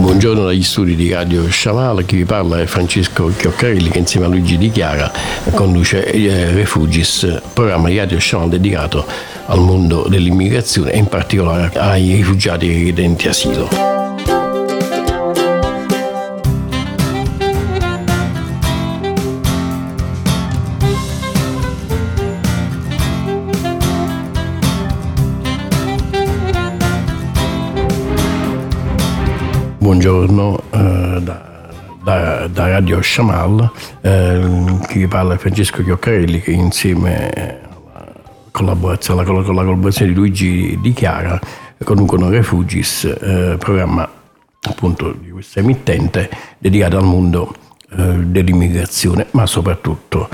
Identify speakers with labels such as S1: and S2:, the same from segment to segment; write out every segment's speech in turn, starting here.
S1: Buongiorno dagli studi di Radio Sciamala, chi vi parla è Francesco Chioccarelli, che insieme a Luigi Di Chiara conduce Refugis, programma di Radio Sciamala dedicato al mondo dell'immigrazione e in particolare ai rifugiati richiedenti asilo. Buongiorno da Radio Sciamala, chi vi parla è Francesco Chioccarelli, che insieme alla collaborazione di Luigi Di Chiara conducono Refugis, programma appunto di questa emittente dedicato al mondo dell'immigrazione, ma soprattutto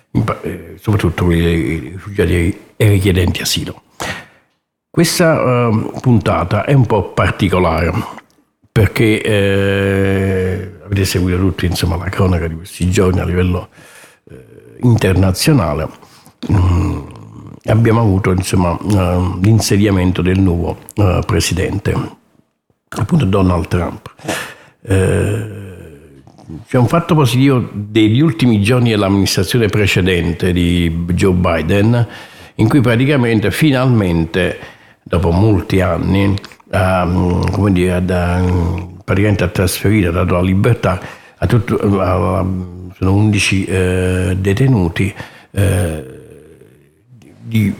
S1: i rifugiati e richiedenti asilo. Questa puntata è un po' particolare, perché avete seguito tutti la cronaca di questi giorni a livello internazionale. Abbiamo avuto l'insediamento del nuovo presidente, appunto Donald Trump. C'è un fatto positivo degli ultimi giorni dell'amministrazione precedente di Joe Biden, in cui praticamente finalmente, dopo molti anni, praticamente ha trasferito, ha dato la libertà sono 11 detenuti di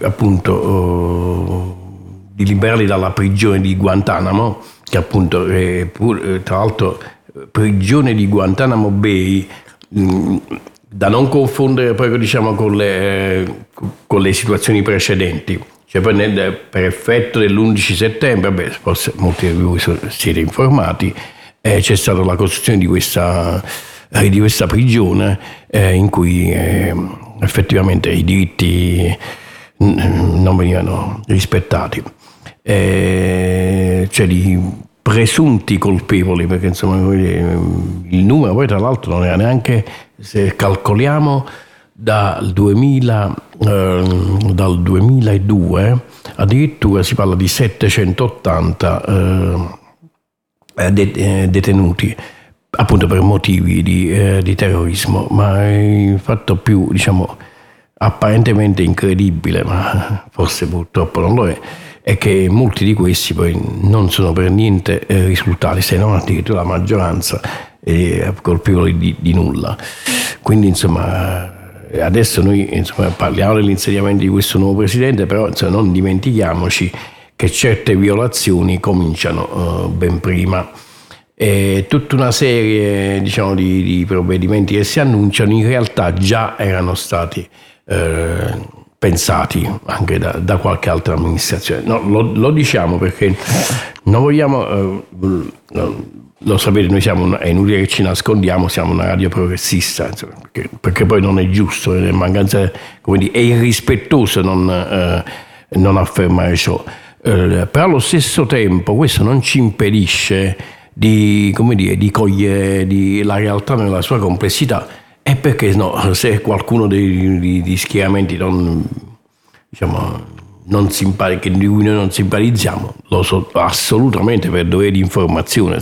S1: liberarli dalla prigione di Guantanamo, che appunto è tra l'altro prigione di Guantanamo Bay, da non confondere poi con le situazioni precedenti. Cioè poi per effetto dell'11 settembre, forse molti di voi siete informati, c'è stata la costruzione di questa prigione in cui effettivamente i diritti non venivano rispettati. Cioè di presunti colpevoli, perché il numero poi tra l'altro non era neanche, se calcoliamo dal 2002 addirittura si parla di 780 detenuti, appunto per motivi di terrorismo. Ma il fatto più apparentemente incredibile, ma forse purtroppo non lo è che molti di questi poi non sono per niente risultati, se non addirittura la maggioranza colpevoli di nulla. Quindi adesso noi parliamo dell'insediamento di questo nuovo presidente, però non dimentichiamoci che certe violazioni cominciano ben prima. E tutta una serie di provvedimenti che si annunciano in realtà già erano stati pensati anche da qualche altra amministrazione. No, lo diciamo perché non vogliamo... Lo sapete, noi è inutile che ci nascondiamo, siamo una radio progressista, perché poi non è giusto, è mancanza, è irrispettoso non affermare ciò. Però allo stesso tempo questo non ci impedisce di cogliere la realtà nella sua complessità, e perché no, se qualcuno degli schieramenti di cui noi non simpatizziamo, lo so assolutamente per dovere di informazione.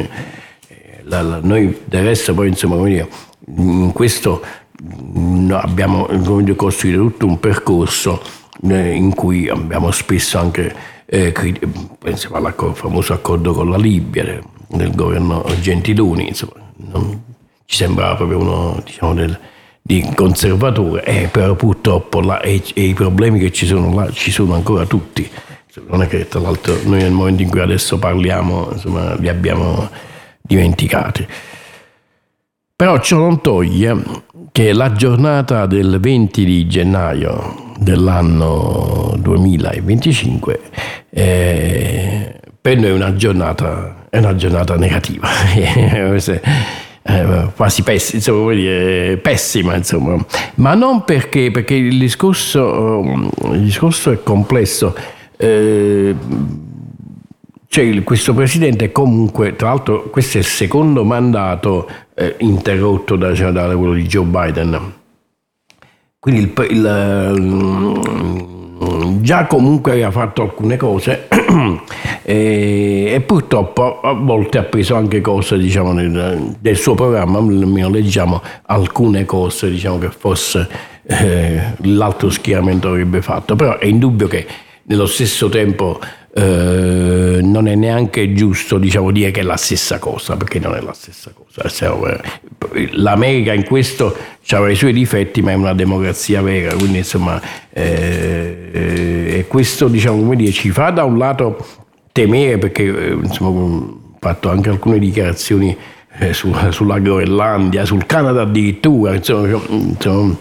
S1: Noi del resto poi in questo abbiamo costruito tutto un percorso in cui abbiamo spesso anche penso al famoso accordo con la Libia del governo Gentiloni, non ci sembrava proprio uno di conservatore, però purtroppo i problemi che ci sono là ci sono ancora tutti. Non è che tra l'altro noi nel momento in cui adesso parliamo li abbiamo dimenticati. Però ciò non toglie che la giornata del 20 di gennaio dell'anno 2025 per noi è una giornata negativa. Quasi pessima, ma non perché il discorso è complesso. Questo presidente comunque, tra l'altro questo è il secondo mandato interrotto da quello di Joe Biden, quindi già comunque aveva fatto alcune cose e purtroppo a volte ha preso anche cose, diciamo, del suo programma, almeno leggiamo alcune cose, diciamo, che forse l'altro schieramento avrebbe fatto, però è indubbio che nello stesso tempo non è neanche giusto, diciamo, dire che è la stessa cosa, perché non è la stessa cosa. L'America in questo ha i suoi difetti, ma è una democrazia vera, quindi insomma e questo, diciamo, come dire, ci fa da un lato temere, perché insomma ho fatto anche alcune dichiarazioni sulla Groenlandia, sul Canada addirittura, insomma,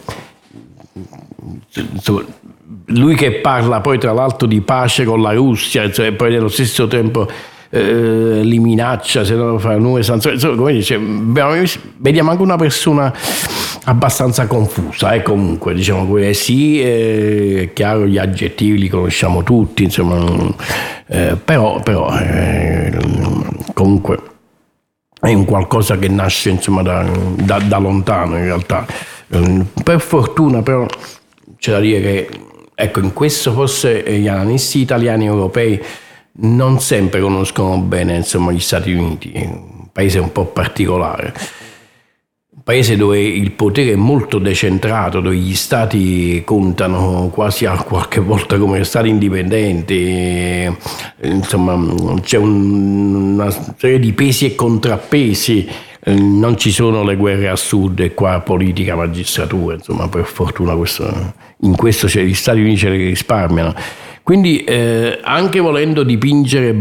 S1: lui che parla poi tra l'altro di pace con la Russia, e poi nello stesso tempo li minaccia se non fa nuove sanzioni, insomma, come dice, vediamo anche una persona abbastanza confusa, comunque, diciamo, sì, è chiaro, gli aggettivi li conosciamo tutti, insomma, però comunque è un qualcosa che nasce, insomma, da lontano in realtà. Per fortuna però c'è da dire che, ecco, in questo forse gli analisti italiani e europei non sempre conoscono bene, insomma, gli Stati Uniti, un paese un po' particolare, un paese dove il potere è molto decentrato, dove gli stati contano quasi a qualche volta come stati indipendenti, insomma c'è una serie di pesi e contrappesi. Non ci sono le guerre a sud e qua politica, magistratura, insomma, per fortuna in questo gli Stati Uniti ce le risparmiano. Quindi anche volendo dipingere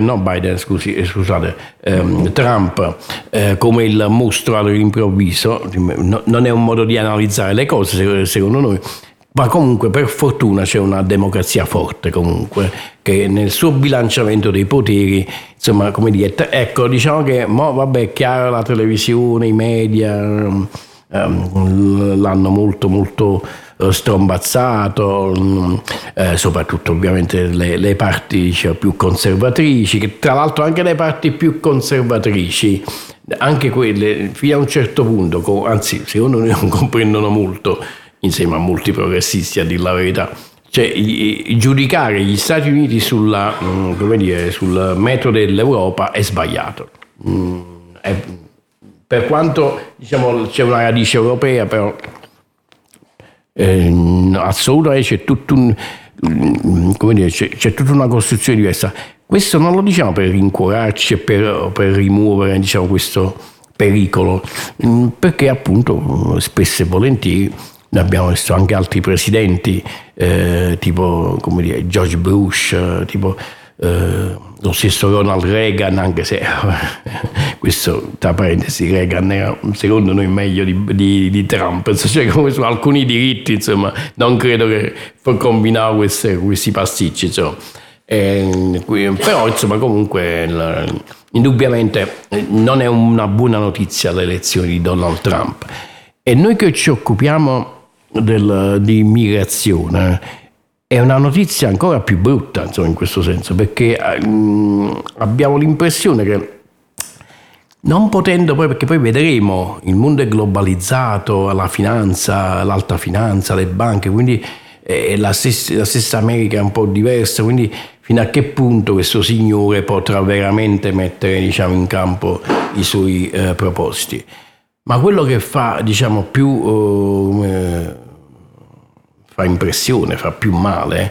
S1: Trump come il mostro all'improvviso, non è un modo di analizzare le cose secondo noi, ma comunque per fortuna c'è una democrazia forte comunque, che nel suo bilanciamento dei poteri, insomma, come dire, ecco, diciamo che è chiaro, la televisione, i media l'hanno molto strombazzato, soprattutto ovviamente le parti, diciamo, più conservatrici, che tra l'altro anche le parti più conservatrici, anche quelle fino a un certo punto, anzi secondo me non comprendono molto, insieme a molti progressisti a dir la verità, cioè giudicare gli Stati Uniti sul metodo dell'Europa è sbagliato. Per quanto, diciamo, c'è una radice europea, però assolutamente c'è tutta una costruzione diversa. Questo non lo diciamo per rincuorarci e per rimuovere, diciamo, questo pericolo, perché appunto spesso e volentieri noi abbiamo visto anche altri presidenti, tipo, come dire, George Bush, tipo lo stesso Ronald Reagan, anche se questo, tra parentesi, Reagan era secondo noi meglio di Trump, cioè, come su alcuni diritti, insomma, non credo che combinava questi pasticci, insomma. Però insomma, comunque indubbiamente non è una buona notizia le elezioni di Donald Trump, e noi che ci occupiamo di immigrazione è una notizia ancora più brutta, insomma, in questo senso, perché abbiamo l'impressione che, non potendo poi, perché poi vedremo, il mondo è globalizzato, la finanza, l'alta finanza, le banche, quindi la stessa America è un po' diversa, quindi fino a che punto questo signore potrà veramente mettere, diciamo, in campo i suoi propositi. Ma quello che fa, diciamo, più fa impressione, fa più male,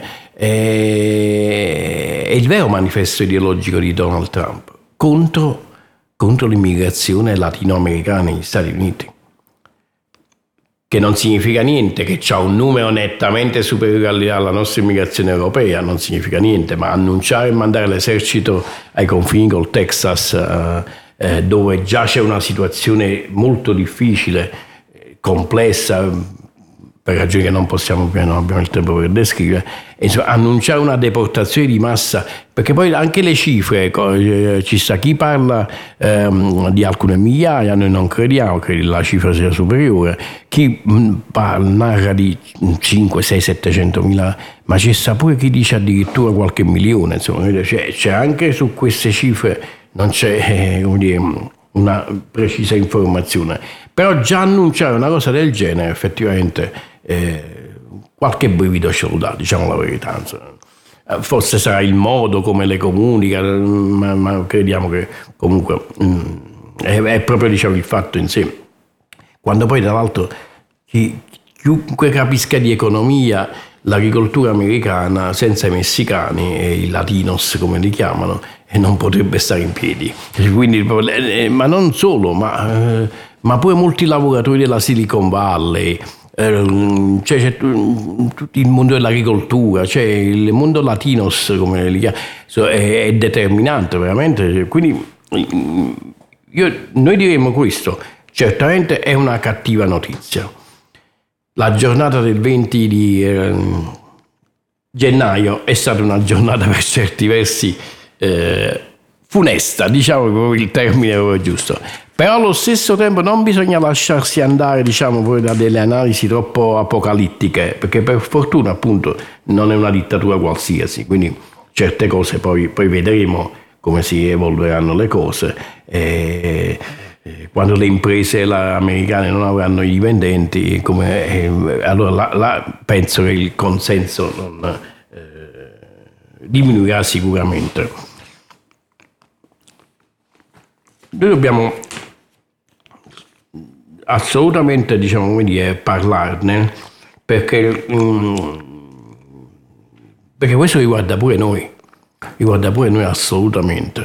S1: è il vero manifesto ideologico di Donald Trump contro l'immigrazione latinoamericana negli Stati Uniti, che non significa niente, che c'ha un numero nettamente superiore alla nostra immigrazione europea, non significa niente, ma annunciare e mandare l'esercito ai confini col Texas, dove già c'è una situazione molto difficile, complessa, per ragioni che non abbiamo il tempo per descrivere, insomma, annunciare una deportazione di massa, perché poi anche le cifre, ci sta chi parla di alcune migliaia, noi non crediamo che la cifra sia superiore, chi narra di 5, 6, 700 mila, ma c'è sta pure chi dice addirittura qualche milione, insomma, c'è anche su queste cifre non c'è una precisa informazione, però già annunciare una cosa del genere effettivamente qualche brivido ce lo dà, diciamo la verità. Insomma. Forse sarà il modo come le comunica, ma crediamo che comunque è proprio, diciamo, il fatto in sé. Quando poi, tra l'altro, chiunque capisca di economia, l'agricoltura americana senza i messicani e i latinos, come li chiamano, non potrebbe stare in piedi. Quindi, ma non solo, ma pure molti lavoratori della Silicon Valley, c'è tutto il mondo dell'agricoltura, c'è il mondo latinos, come li chiamano, è determinante veramente. Quindi noi diremmo questo: certamente è una cattiva notizia. La giornata del 20 di gennaio è stata una giornata per certi versi funesta, diciamo proprio il termine giusto. Però allo stesso tempo non bisogna lasciarsi andare, diciamo, poi da delle analisi troppo apocalittiche, perché per fortuna appunto non è una dittatura qualsiasi, quindi certe cose poi vedremo come si evolveranno le cose. Quando le imprese americane non avranno i dipendenti, allora là penso che il consenso non diminuirà sicuramente. Noi dobbiamo assolutamente, diciamo, come dire, parlarne, perché questo riguarda pure noi assolutamente.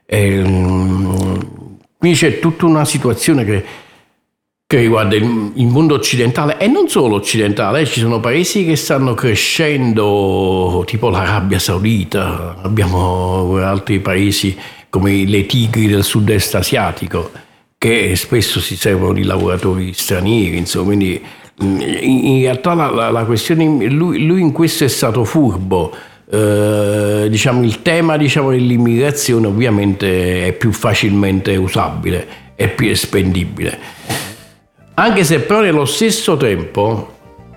S1: Quindi c'è tutta una situazione che riguarda il mondo occidentale, e non solo occidentale. Ci sono paesi che stanno crescendo, tipo l'Arabia Saudita, abbiamo altri paesi come le tigri del sud-est asiatico, che spesso si servono di lavoratori stranieri, insomma. Quindi in realtà la questione, lui in questo è stato furbo. Diciamo, il tema, diciamo, dell'immigrazione ovviamente è più facilmente usabile, è più espendibile, anche se però nello stesso tempo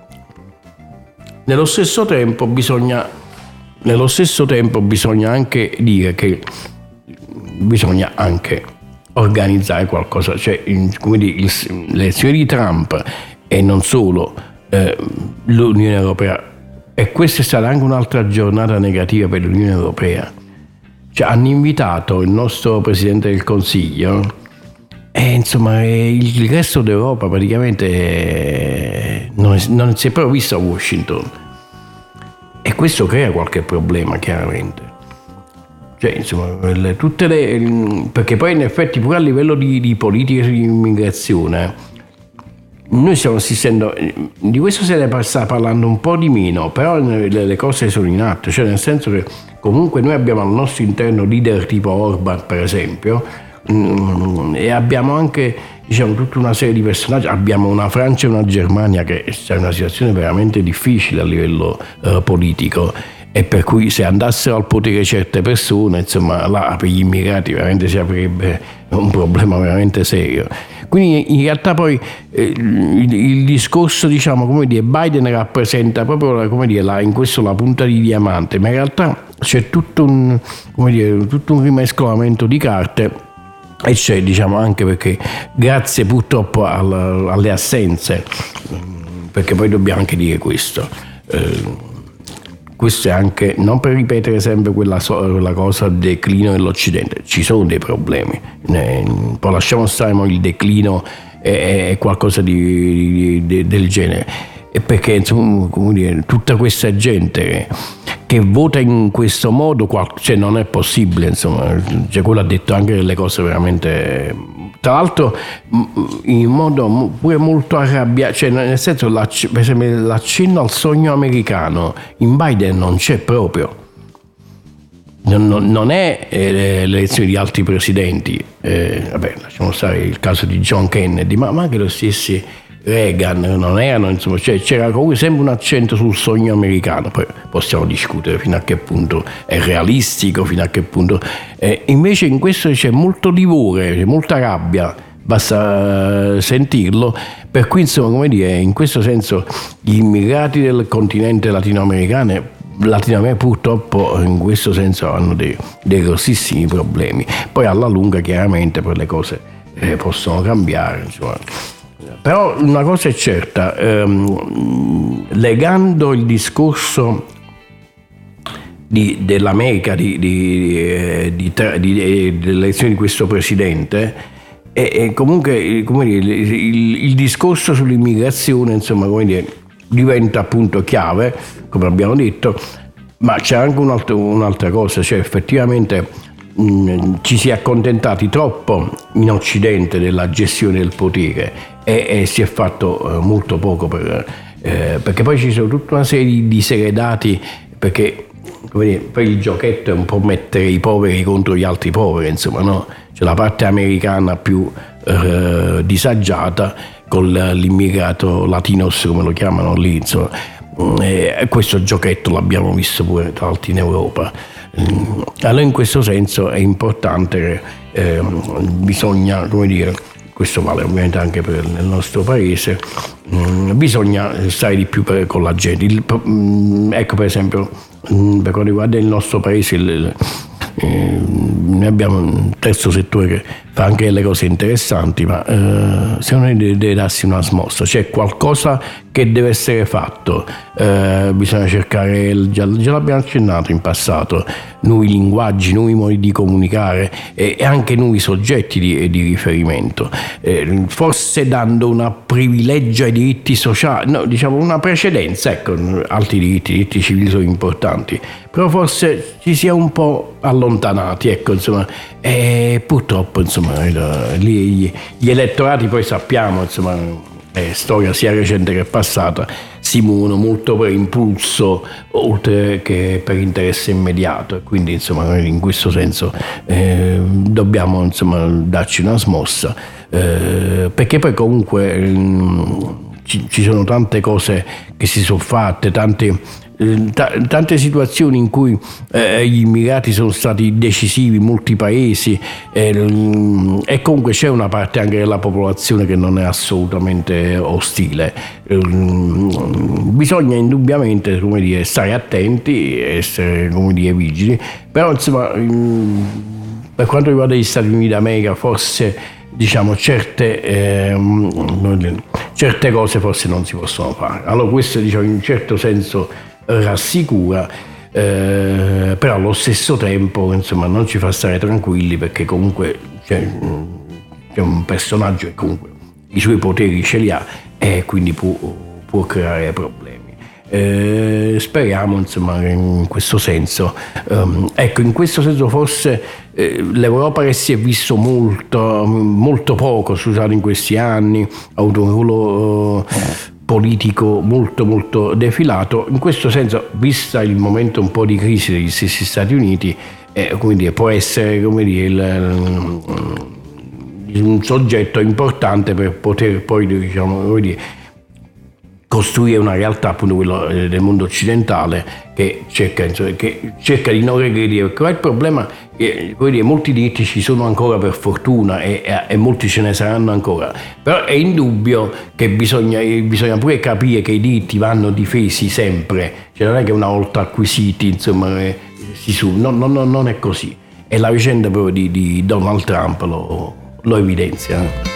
S1: bisogna anche dire che bisogna anche organizzare qualcosa, cioè come dire, le elezioni di Trump e non solo, l'Unione Europea. E questa è stata anche un'altra giornata negativa per l'Unione Europea. Cioè, hanno invitato il nostro Presidente del Consiglio e insomma il resto d'Europa praticamente non si è proprio visto a Washington. E questo crea qualche problema, chiaramente. Cioè, insomma, perché poi in effetti pure a livello di politica di immigrazione noi stiamo assistendo, di questo se ne sta parlando un po' di meno, però le cose sono in atto, cioè nel senso che comunque noi abbiamo al nostro interno leader tipo Orban, per esempio, e abbiamo anche, diciamo, tutta una serie di personaggi. Abbiamo una Francia e una Germania che è una situazione veramente difficile a livello politico, e per cui se andassero al potere certe persone, insomma, là per gli immigrati veramente si aprirebbe un problema veramente serio. Quindi in realtà poi il discorso, diciamo, come dire, Biden rappresenta proprio, come dire, in questo la punta di diamante, ma in realtà c'è tutto un rimescolamento di carte, e c'è, diciamo, anche perché grazie purtroppo alle assenze, perché poi dobbiamo anche dire questo. Questo è anche, non per ripetere sempre quella cosa del declino dell'Occidente, ci sono dei problemi, poi lasciamo stare il declino è qualcosa del genere, e perché insomma, come dire, tutta questa gente che vota in questo modo, cioè non è possibile, insomma, cioè quello ha detto anche delle cose veramente, tra l'altro in modo pure molto arrabbiato, cioè nel senso, per esempio l'accenno al sogno americano in Biden non c'è proprio, non è le elezioni di altri presidenti, vabbè, lasciamo stare il caso di John Kennedy, ma anche lo stessi Reagan non erano, insomma, cioè c'era comunque sempre un accento sul sogno americano. Poi possiamo discutere fino a che punto è realistico, fino a che punto invece in questo c'è molto livore, c'è molta rabbia, basta sentirlo, per cui insomma, come dire, in questo senso gli immigrati del continente latinoamericano purtroppo in questo senso hanno dei grossissimi problemi. Poi alla lunga chiaramente poi le cose possono cambiare, insomma. Però una cosa è certa, legando il discorso dell'America, dell'elezione di questo presidente, e comunque come dire, il discorso sull'immigrazione, insomma, come dire, diventa appunto chiave, come abbiamo detto, ma c'è anche un'altra cosa, cioè effettivamente ci si è accontentati troppo in Occidente della gestione del potere e si è fatto molto poco perché poi ci sono tutta una serie di diseredati, perché come dire, poi il giochetto è un po' mettere i poveri contro gli altri poveri, insomma, no? C'è la parte americana più disagiata con l'immigrato latinos, come lo chiamano lì, insomma. Questo giochetto l'abbiamo visto pure tra l'altro in Europa. Allora in questo senso è importante che bisogna, come dire, questo vale ovviamente anche nel nostro paese, bisogna stare di più con la gente. Ecco, per esempio, per quanto riguarda il nostro paese, noi abbiamo un terzo settore che fa anche delle cose interessanti, ma secondo me deve darsi una smossa, c'è qualcosa che deve essere fatto, bisogna cercare, già l'abbiamo accennato in passato, nuovi linguaggi, nuovi modi di comunicare e anche nuovi soggetti di riferimento, forse dando un privilegio ai diritti sociali, no, diciamo una precedenza, ecco, altri diritti civili sono importanti, però forse ci si è un po' allontanati, ecco, insomma, e purtroppo, insomma, lì gli elettorati, poi sappiamo, insomma, storia sia recente che passata, si muovono molto per impulso oltre che per interesse immediato, e quindi, insomma, in questo senso dobbiamo, insomma, darci una smossa, perché poi comunque ci sono tante cose che si sono fatte, tante situazioni in cui gli immigrati sono stati decisivi in molti paesi, e comunque c'è una parte anche della popolazione che non è assolutamente ostile. Bisogna indubbiamente, come dire, stare attenti, essere, come dire, vigili, però insomma per quanto riguarda gli Stati Uniti d'America forse, diciamo, certe cose forse non si possono fare. Allora questo, diciamo, in un certo senso rassicura, però allo stesso tempo, insomma, non ci fa stare tranquilli, perché comunque c'è un personaggio che comunque i suoi poteri ce li ha e quindi può creare problemi. Speriamo, insomma, in questo senso, ecco, in questo senso forse l'Europa, che si è visto molto poco, scusate, in questi anni, ha avuto un ruolo politico molto defilato. In questo senso, vista il momento un po' di crisi degli stessi Stati Uniti, come dire, può essere, come dire, un soggetto importante per poter poi, diciamo, come dire, costruire una realtà, appunto quello del mondo occidentale, che cerca di non regredire, perché il problema è che molti diritti ci sono ancora, per fortuna, e molti ce ne saranno ancora, però è indubbio che bisogna pure capire che i diritti vanno difesi sempre, cioè non è che una volta acquisiti, insomma, non è così, e la vicenda proprio di Donald Trump lo evidenzia.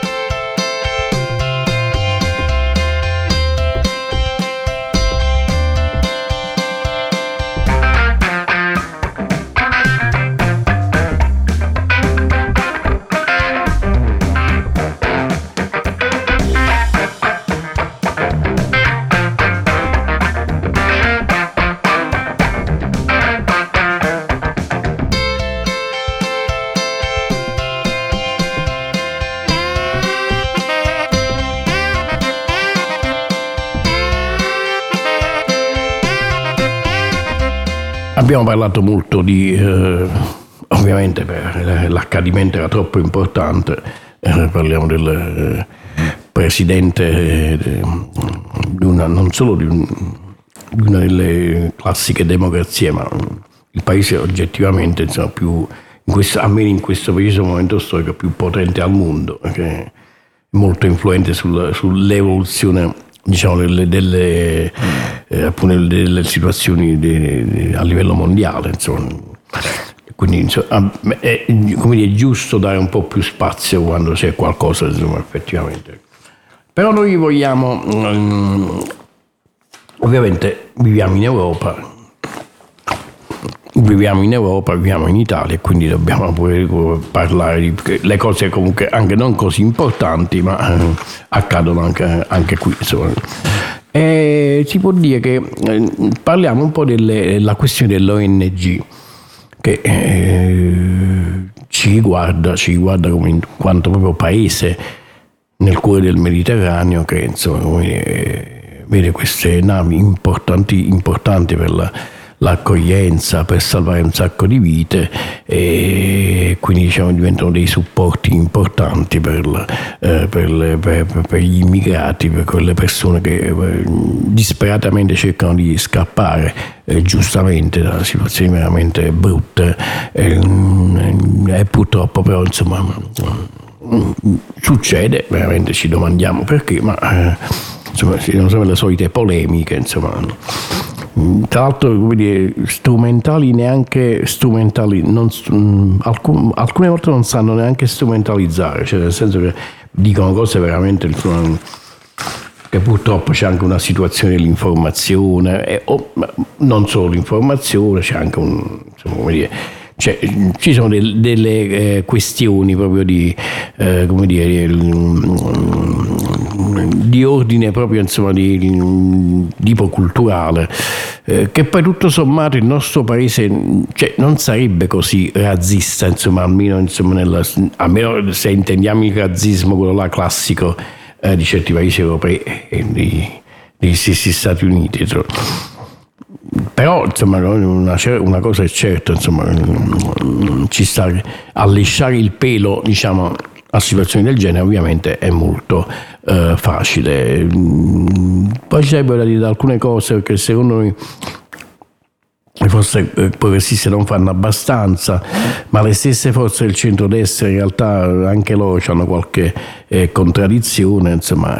S1: Abbiamo parlato molto ovviamente l'accadimento era troppo importante, parliamo del presidente non solo di una delle classiche democrazie, ma il paese oggettivamente, insomma, almeno in questo preciso momento storico, più potente al mondo, che è molto influente sull'evoluzione, diciamo, delle situazioni a livello mondiale, insomma. Quindi, insomma, è giusto dare un po' più spazio quando c'è qualcosa, insomma, effettivamente Però noi vogliamo, ovviamente viviamo in Europa, viviamo in Italia, e quindi dobbiamo pure parlare di le cose comunque anche non così importanti, ma accadono anche qui, insomma. E si può dire che parliamo un po' della questione dell'ONG, che ci riguarda come in quanto proprio paese nel cuore del Mediterraneo, che insomma vede queste navi importanti per l'accoglienza, per salvare un sacco di vite, e quindi diciamo diventano dei supporti importanti per gli immigrati, per quelle persone che disperatamente cercano di scappare giustamente da situazioni veramente brutte, e purtroppo però insomma succede, veramente ci domandiamo perché, ma insomma ci sono sempre le solite polemiche, insomma. Tra l'altro, come dire, strumentali, alcune volte non sanno neanche strumentalizzare, cioè nel senso che dicono cose veramente, insomma, che purtroppo c'è anche una situazione dell'informazione, non solo l'informazione, c'è anche insomma, come dire, ci sono delle questioni proprio di ordine proprio, insomma, di tipo culturale, che poi tutto sommato il nostro paese non sarebbe così razzista, insomma, almeno se intendiamo il razzismo quello là classico di certi paesi europei e degli stessi Stati Uniti. Però insomma una cosa è certa, insomma, ci sta a lisciare il pelo, diciamo, a situazioni del genere ovviamente è molto facile. Poi ci sarebbero da dire alcune cose, perché secondo noi forse i progressisti non fanno abbastanza, ma le stesse forze del centrodestra in realtà anche loro hanno qualche contraddizione, insomma.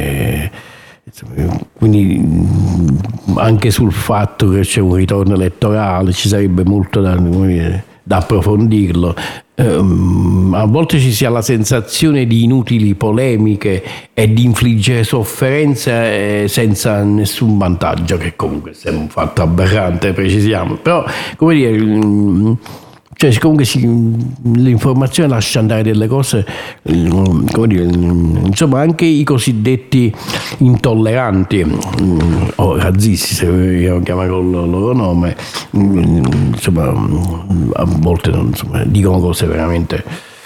S1: Quindi anche sul fatto che c'è un ritorno elettorale ci sarebbe molto da approfondirlo. A volte ci si ha la sensazione di inutili polemiche e di infliggere sofferenze senza nessun vantaggio, che comunque è un fatto aberrante, precisiamo. Però, come dire, comunque l'informazione lascia andare delle cose, come dire, insomma, anche i cosiddetti intolleranti o razzisti, se vogliamo chiamare con il loro nome, insomma, a volte dicono cose veramente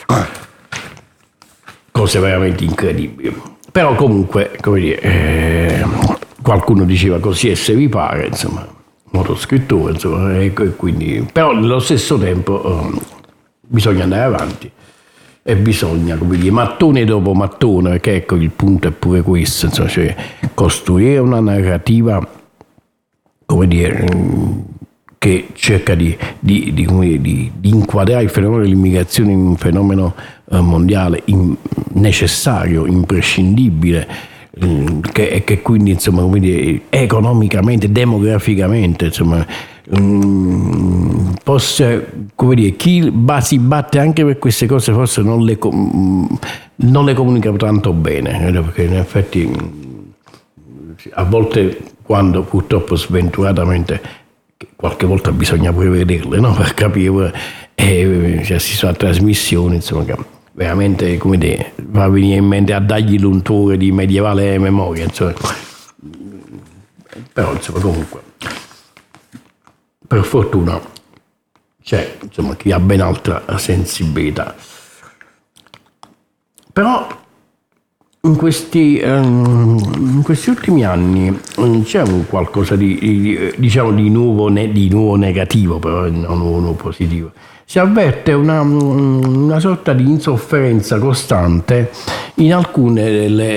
S1: incredibili. Però comunque, come dire, qualcuno diceva così e se vi pare, insomma, motoscrittura, insomma, e quindi, però nello stesso tempo bisogna andare avanti e bisogna, come dire, mattone dopo mattone, perché ecco il punto è pure questo, insomma, cioè costruire una narrativa, come dire, che cerca di inquadrare il fenomeno dell'immigrazione in un fenomeno mondiale necessario, imprescindibile, che quindi, insomma, come dire, economicamente, demograficamente, insomma, come dire, chi si batte anche per queste cose forse non le comunica tanto bene, perché in effetti a volte, quando purtroppo sventuratamente, qualche volta bisogna pure vederle, no? Per capire, si sono trasmissioni, insomma, che veramente, come dire, va a venire in mente a dargli l'unture di medievale memoria, insomma. Però, insomma, comunque, per fortuna c'è, insomma, chi ha ben altra sensibilità. Però in questi ultimi anni c'è qualcosa diciamo di nuovo negativo, però non nuovo positivo. Si avverte una sorta di insofferenza costante in alcune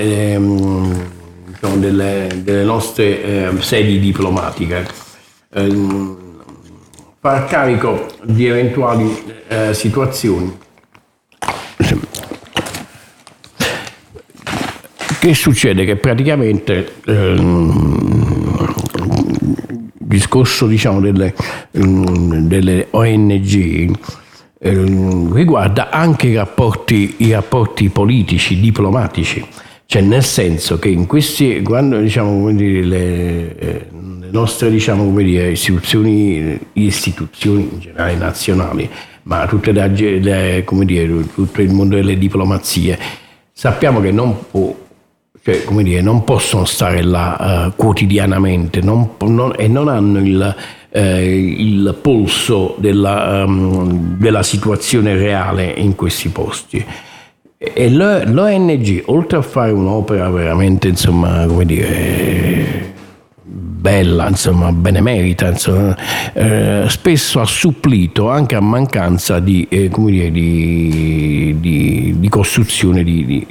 S1: delle nostre sedi diplomatiche. Far carico di eventuali situazioni. Che succede? Che praticamente discorso, diciamo, delle ONG riguarda anche i rapporti politici, diplomatici, Cioè, nel senso che in questi, quando diciamo, come dire, le nostre diciamo, come dire, istituzioni in generale nazionali, ma tutte come dire, tutto il mondo delle diplomazie, sappiamo che non possono stare là quotidianamente e non hanno il polso della situazione reale in questi posti. E l'ONG, oltre a fare un'opera veramente, insomma, come dire, bella, insomma, benemerita, insomma, spesso ha supplito anche a mancanza di costruzione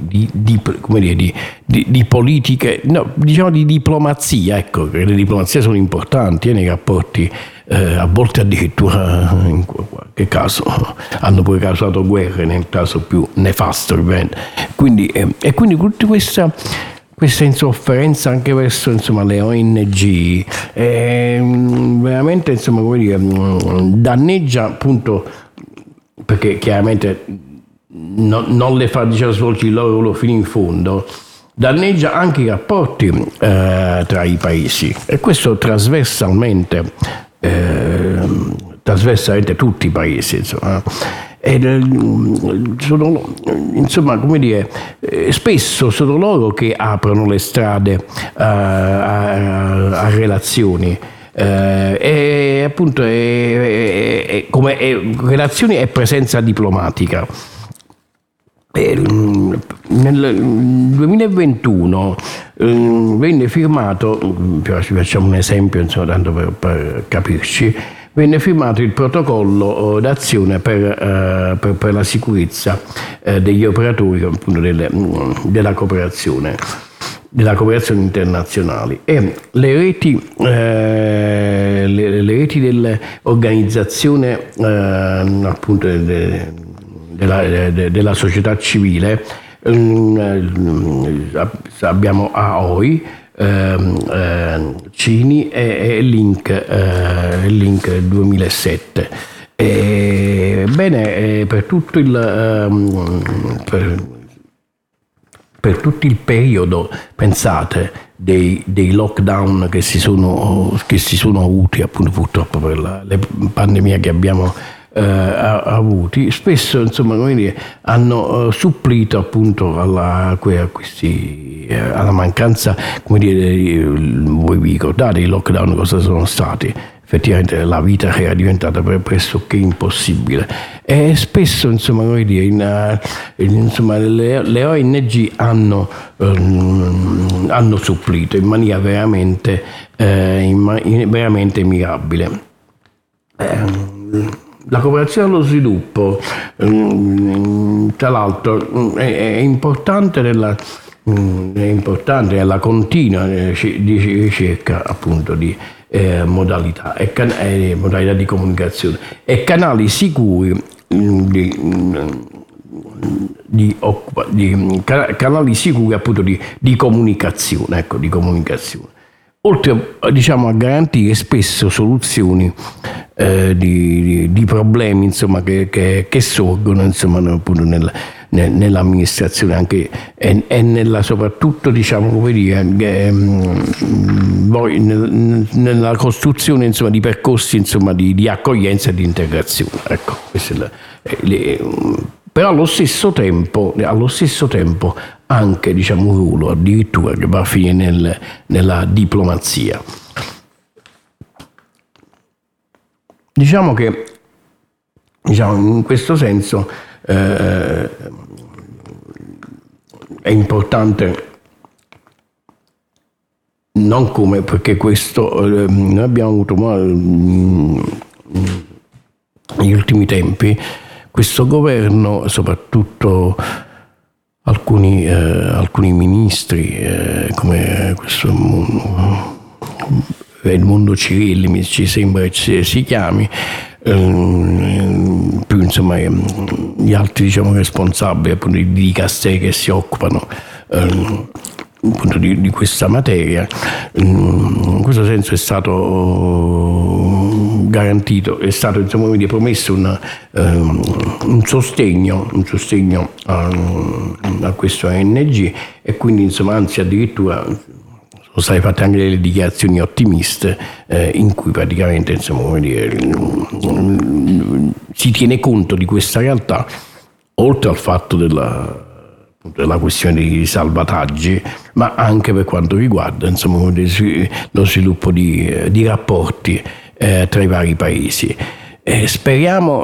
S1: di politiche, no, diciamo di diplomazia. Ecco, che le diplomazie sono importanti nei rapporti, a volte addirittura in qualche caso hanno pure causato guerre nel caso più nefasto. Quindi tutta questa insofferenza anche verso, insomma, le ONG veramente, insomma, come dire, danneggia, appunto, perché chiaramente non le fa, diciamo, svolgere il loro ruolo fino in fondo, danneggia anche i rapporti tra i paesi, e questo trasversalmente tutti i paesi, insomma. Insomma, come dire, spesso sono loro che aprono le strade a relazioni. E appunto come relazioni e presenza diplomatica. Nel 2021 venne firmato, facciamo un esempio, insomma, tanto per capirci, venne firmato il protocollo d'azione per la sicurezza degli operatori, appunto, della cooperazione internazionali, e le reti dell'organizzazione appunto della società civile. Abbiamo AOI, CINI e Link 2007. Bene, per tutto il periodo, pensate, dei lockdown che si sono avuti, appunto, purtroppo per la pandemia che abbiamo avuti, spesso, insomma, come dire, hanno supplito, appunto, alla mancanza, come dire, voi vi ricordate i lockdown cosa sono stati? Effettivamente la vita era diventata pressoché impossibile, e spesso, insomma, come dire, insomma, le ONG hanno supplito in maniera veramente mirabile. La cooperazione allo sviluppo, tra l'altro, è importante nella continua ricerca, appunto, di modalità di comunicazione e canali sicuri canali sicuri, appunto, di comunicazione, ecco, di comunicazione. Oltre, diciamo, a garantire spesso soluzioni di problemi, insomma, che sorgono, insomma, appunto, nell'amministrazione anche e soprattutto, diciamo, come dire, nella costruzione, insomma, di percorsi, insomma, di accoglienza e di integrazione. Ecco, però allo stesso tempo anche, diciamo, un ruolo addirittura che va a finire nella diplomazia. Diciamo che, in questo senso è importante, non come, perché questo noi abbiamo avuto negli ultimi tempi questo governo, soprattutto alcuni ministri, come questo Edmondo Cirilli, ci sembra che si chiami, più, insomma, gli altri, diciamo, responsabili, appunto, di dicasteri che si occupano appunto di questa materia. In questo senso è stato garantito, è stato insomma promesso un sostegno a questo ONG, e quindi insomma anzi addirittura sono state fatte anche delle dichiarazioni ottimiste in cui praticamente insomma si tiene conto di questa realtà, oltre al fatto della questione di salvataggi, ma anche per quanto riguarda insomma lo sviluppo di rapporti tra i vari paesi. Speriamo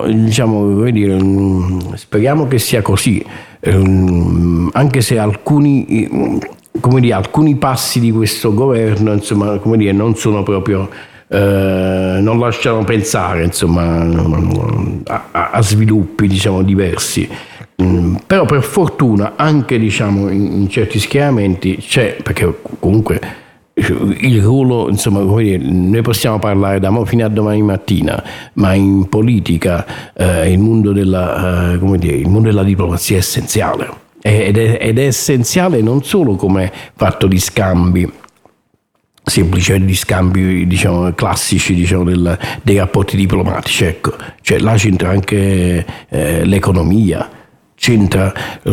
S1: che sia così, anche se alcuni passi di questo governo insomma non sono proprio non lasciano pensare insomma a sviluppi diversi. Però per fortuna anche in certi schieramenti c'è, perché comunque il ruolo, insomma, noi possiamo parlare da fino a domani mattina, ma in politica il mondo della diplomazia è essenziale, ed è essenziale non solo come fatto di scambi, semplicemente di scambi classici dei rapporti diplomatici, ecco. Cioè là c'entra anche l'economia, c'entra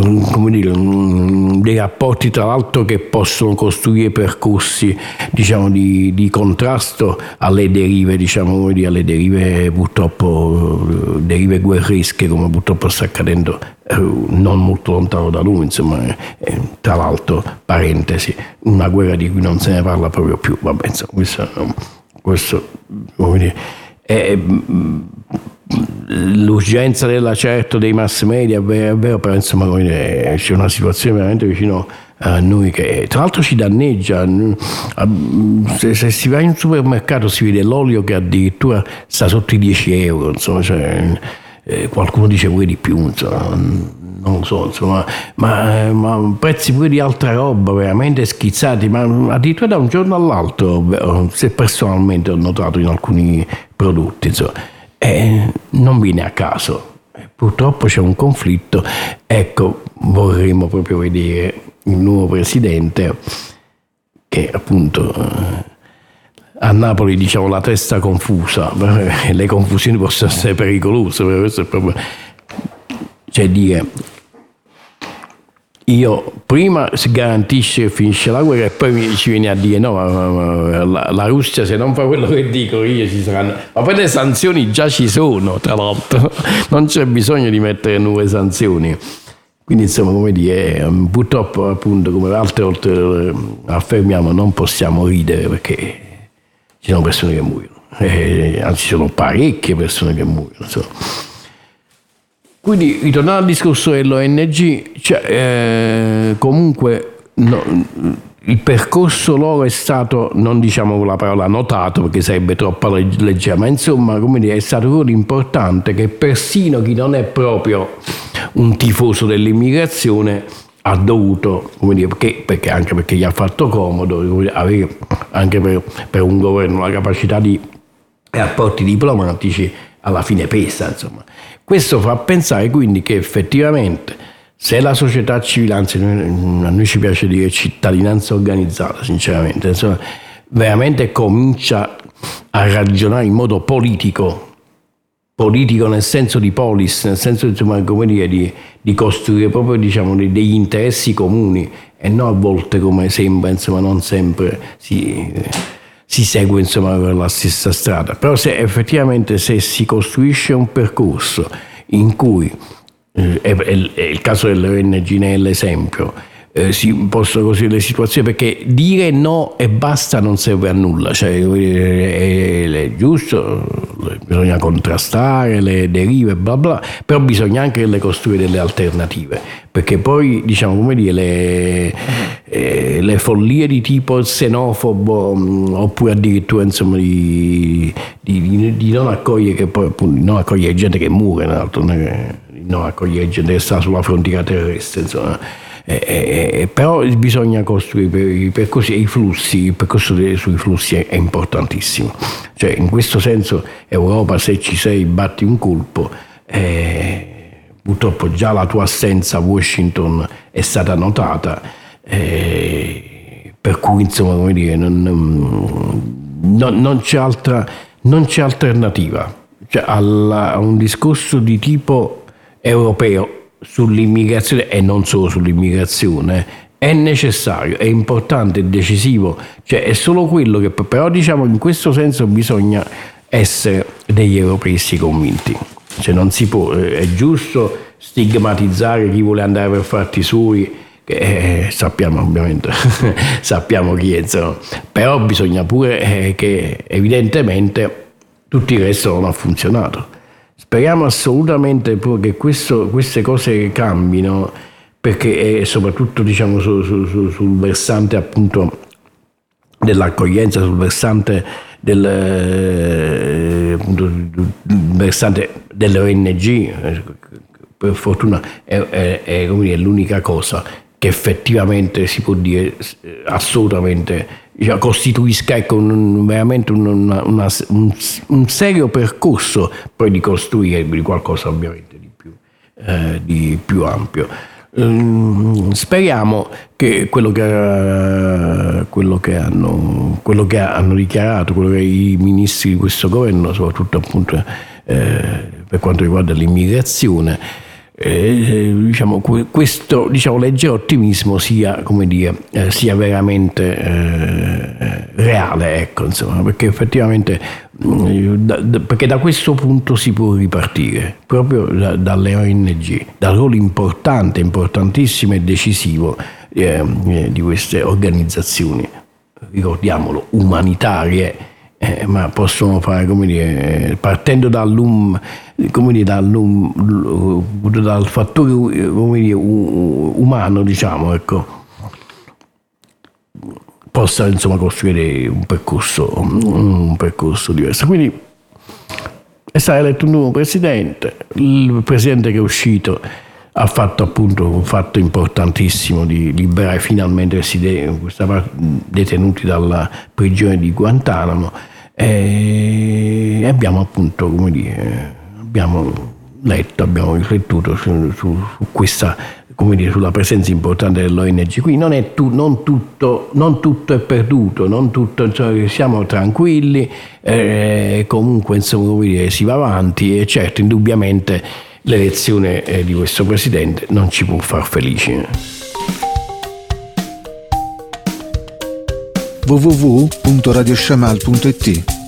S1: dei rapporti tra l'altro che possono costruire percorsi di contrasto alle derive, alle derive purtroppo, derive guerresche, come purtroppo sta accadendo non molto lontano da noi, insomma, tra l'altro, parentesi, una guerra di cui non se ne parla proprio più, vabbè, insomma, questo è l'urgenza dei mass media, è vero, però insomma c'è una situazione veramente vicino a noi che tra l'altro ci danneggia. Se si va in un supermercato si vede l'olio che addirittura sta sotto i 10 euro, insomma, qualcuno dice pure di più, insomma, non lo so, insomma, ma prezzi pure di altra roba veramente schizzati, ma addirittura da un giorno all'altro, se personalmente ho notato in alcuni prodotti, insomma. Non viene a caso, purtroppo c'è un conflitto. Ecco, vorremmo proprio vedere il nuovo presidente, che appunto a Napoli la testa confusa, le confusioni possono essere pericolose, perché questo è proprio, io prima si garantisce che finisce la guerra e poi ci viene a dire no, la Russia se non fa quello che dico io ci saranno, ma poi le sanzioni già ci sono, tra l'altro non c'è bisogno di mettere nuove sanzioni. Quindi insomma, purtroppo appunto, come altre volte affermiamo, non possiamo ridere perché ci sono persone che muoiono, anzi sono parecchie persone che muoiono, insomma. Quindi, ritornando al discorso dell'ONG, comunque il percorso loro è stato, non diciamo con la parola notato perché sarebbe troppo leggera, ma insomma è stato proprio importante che persino chi non è proprio un tifoso dell'immigrazione ha dovuto, anche perché gli ha fatto comodo avere anche per un governo la capacità di rapporti diplomatici, alla fine pesa, insomma. Questo fa pensare quindi che effettivamente se la società civile, anzi a noi ci piace dire cittadinanza organizzata, sinceramente, insomma, veramente comincia a ragionare in modo politico nel senso di polis, nel senso di costruire proprio degli interessi comuni, e non a volte come sembra, insomma, non sempre si segue per la stessa strada. Però effettivamente se si costruisce un percorso in cui è il caso dell'ONG ne è l'esempio, si possono costruire le situazioni, perché dire no e basta non serve a nulla, è giusto, bisogna contrastare le derive bla bla, però bisogna anche costruire delle alternative, perché poi le follie di tipo xenofobo, oppure addirittura insomma di non accogliere, che poi appunto non accogliere gente che muore, non accogliere gente che sta sulla frontiera terrestre, insomma. Però bisogna costruire i percorsi e i flussi. Il percorso sui flussi è importantissimo, in questo senso Europa, se ci sei, batti un colpo. Purtroppo già la tua assenza a Washington è stata notata, per cui insomma, come dire, non c'è alternativa, cioè, a un discorso di tipo europeo sull'immigrazione, e non solo sull'immigrazione, è necessario, è importante, è decisivo, cioè è solo quello che, però diciamo in questo senso bisogna essere degli europeisti convinti, cioè non si può, è giusto stigmatizzare chi vuole andare per fatti suoi, che sappiamo ovviamente, sappiamo chi è, insomma. Però bisogna pure che evidentemente tutto il resto non ha funzionato. Speriamo assolutamente che queste cose cambino, perché soprattutto diciamo sul versante appunto dell'accoglienza, sul versante versante delle ONG, per fortuna è l'unica cosa che effettivamente si può dire assolutamente, diciamo, costituisca veramente un serio percorso poi di costruire di qualcosa ovviamente di più ampio. Speriamo che quello che hanno dichiarato, quello che i ministri di questo governo, soprattutto appunto per quanto riguarda l'immigrazione, diciamo, questo leggero ottimismo sia veramente reale, ecco, insomma, perché effettivamente perché da questo punto si può ripartire proprio dalle ONG, dal ruolo importantissimo e decisivo di queste organizzazioni, ricordiamolo, umanitarie, ma possono fare, partendo dal fattore umano, diciamo, ecco, possa insomma costruire un percorso diverso. Quindi è stato eletto un nuovo presidente, il presidente che è uscito ha fatto appunto un fatto importantissimo di liberare finalmente questi detenuti dalla prigione di Guantanamo, e abbiamo appunto, abbiamo letto, abbiamo riflettuto su questa, sulla presenza importante dell'ONG. Qui non tutto è perduto, cioè, siamo tranquilli, comunque insomma, si va avanti, e certo indubbiamente l'elezione di questo presidente non ci può far felici.
S2: www.radioshamal.it